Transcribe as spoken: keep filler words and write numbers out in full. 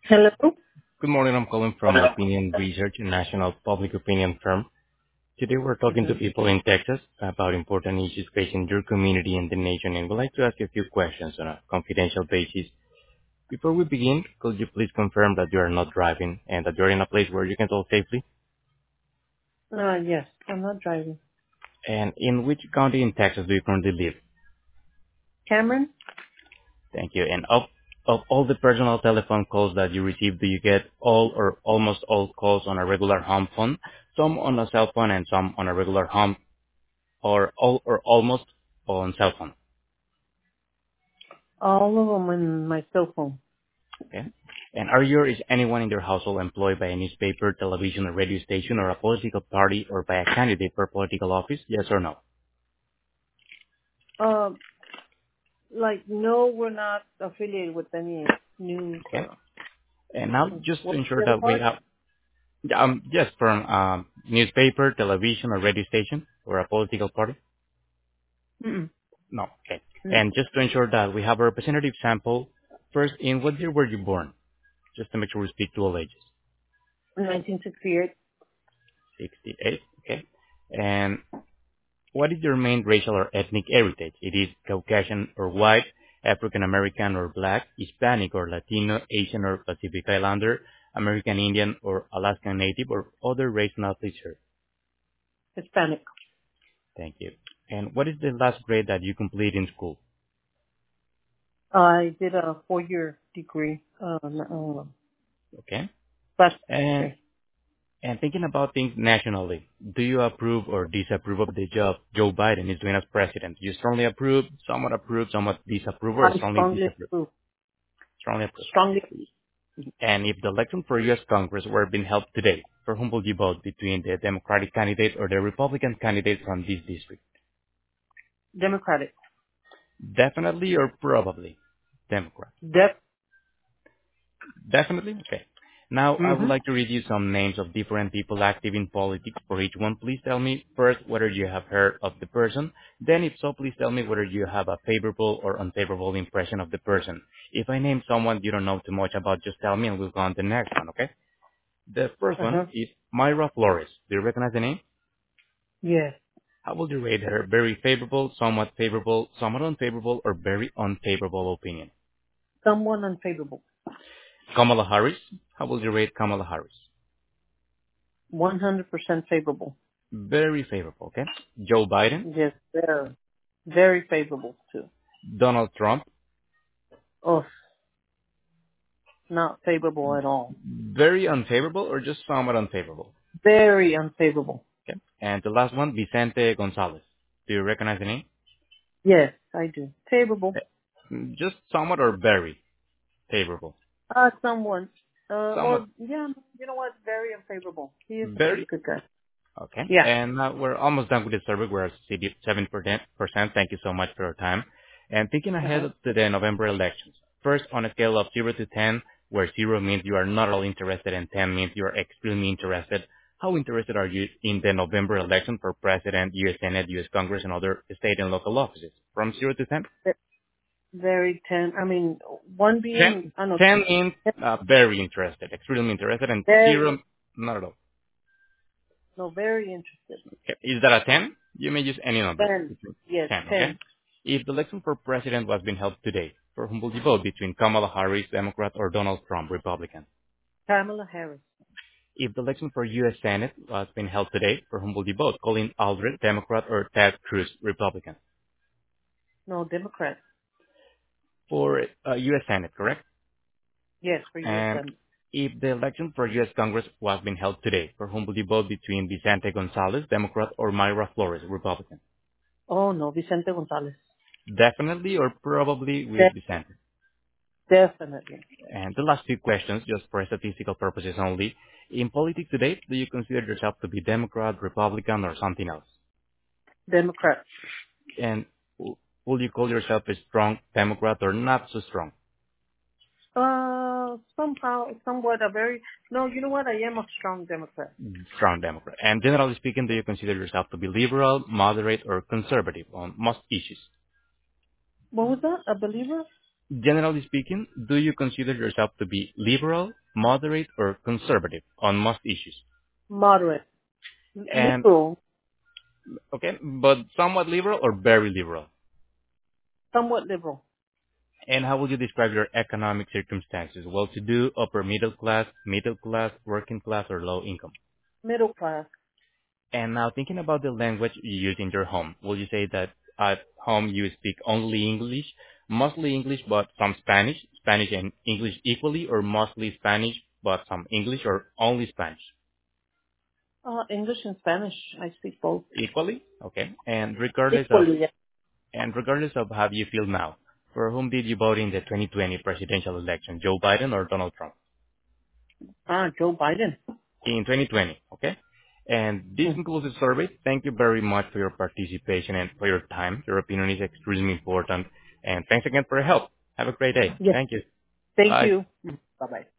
Hello? Good morning. I'm calling from Opinion Research, a national public opinion firm. Today we're talking to Mm-hmm. people in Texas about important issues facing your community and the nation, and we'd like to ask you a few questions on a confidential basis. Before we begin, could you please confirm that you are not driving and that you're in a place where you can talk safely? Uh, yes, I'm not driving. And in which county in Texas do you currently live? Cameron? Thank you. And of of all the personal telephone calls that you receive, do you get all or almost all calls on a regular home phone, some on a cell phone and some on a regular home or all or almost on cell phone. All of them in my cell phone. Okay. And are you or is anyone in your household employed by a newspaper, television, or radio station, or a political party, or by a candidate for political office? Yes or no? Um, like, no, we're not affiliated with any news Okay. or... And now, just to What's ensure the other that we part? have, um, yes, from um, newspaper, television, or radio station, or a political party? Mm-mm. No. Okay. No. And just to ensure that we have a representative sample, first, in what year were you born? Just to make sure we speak to all ages. nineteen sixty-eight. sixty-eight. Okay. And what is your main racial or ethnic heritage? It is Caucasian or white, African American or black, Hispanic or Latino, Asian or Pacific Islander, American Indian or Alaskan Native, or other race not listed. Hispanic. Thank you. And what is the last grade that you complete in school? I did a four-year degree. Uh, uh, Okay. bachelor's And degree. and thinking about things nationally, do you approve or disapprove of the job Joe Biden is doing as president? You strongly approve, somewhat approve, somewhat disapprove, or I strongly strongly disapprove? approve. Strongly approve. Strongly And if the election for U S. Congress were being held today, for whom would you vote between the Democratic candidate or the Republican candidate from this district? Democratic. Definitely or probably? Democrat. Def. Definitely? Okay. Now I would Mm-hmm. like to read you some names of different people active in politics. For each one, please tell me first whether you have heard of the person. Then if so, please tell me whether you have a favorable or unfavorable impression of the person. If I name someone you don't know too much about, just tell me and we'll go on to the next one, okay? The first one Uh-huh. is Myra Flores. Do you recognize the name? Yes. How would you rate her? Very favorable, somewhat favorable, somewhat unfavorable, or very unfavorable opinion? Someone unfavorable. Kamala Harris. How would you rate Kamala Harris? one hundred percent favorable. Very favorable, okay? Joe Biden. Yes, very. Very favorable, too. Donald Trump. Oh, not favorable at all. Very unfavorable or just somewhat unfavorable? Very unfavorable. Okay. And the last one, Vicente Gonzalez. Do you recognize the name? Yes, I do. Favorable. Eh, Just somewhat or very favorable? Uh, someone. Uh, or, Somewhat yeah, you know what? Very unfavorable. He is a very pretty good guy. Okay. Yeah. And uh, we're almost done with the survey. We're at seven percent. Thank you so much for your time. And thinking ahead Uh-huh. to the November elections, first on a scale of zero to ten, where zero means you are not at all interested and ten means you are extremely interested, how interested are you in the November election for President, U S. Senate, U S. Congress, and other state and local offices? From zero to ten? Ve- Very ten. I mean, one ten, being, I don't know, ten means uh, very interested, extremely interested, and very, zero, not at all. no, very interested. Okay. Is that a ten? You may use any number ten. between Yes, ten, okay? ten. If the election for president was being held today, for whom would you vote between Kamala Harris, Democrat, or Donald Trump, Republican? Kamala Harris. If the election for U S. Senate was being held today, for whom would you vote? Colin Aldred, Democrat, or Ted Cruz, Republican? No, Democrat. For uh, U S. Senate, correct? Yes, for U S And Senate. if the election for U S. Congress was being held today, for whom would you vote between Vicente Gonzalez, Democrat, or Myra Flores, Republican? Oh, no, Vicente Gonzalez. Definitely or probably with De- Vicente. definitely. And the last few questions, just for statistical purposes only. In politics today, do you consider yourself to be Democrat, Republican, or something else? Democrat. And w- will you call yourself a strong Democrat or not so strong? Uh, somehow, somewhat a very, no, you know what? I am a strong Democrat. Strong Democrat. And generally speaking, do you consider yourself to be liberal, moderate, or conservative on most issues? What was that? A believer? Generally speaking, do you consider yourself to be liberal, moderate, or conservative on most issues? Moderate. And Liberal. okay, but somewhat liberal or very liberal? Somewhat liberal. And how would you describe your economic circumstances? Well-to-do, upper middle class, middle class, working class, or low income? Middle class. And now thinking about the language you use in your home, will you say that at home you speak only English, mostly English but some Spanish, Spanish and English equally, or mostly Spanish but some English, or only Spanish? Uh, English and Spanish. I speak both. Equally? Okay. And regardless of Equally, yeah. and regardless of how you feel now, for whom did you vote in the twenty twenty presidential election, Joe Biden or Donald Trump? Ah, Joe Biden. In twenty twenty, okay? And this Hmm. concludes the survey. Thank you very much for your participation and for your time. Your opinion is extremely important. And thanks again for your help. Have a great day. Yes. Thank you. Thank Bye. you. Bye bye.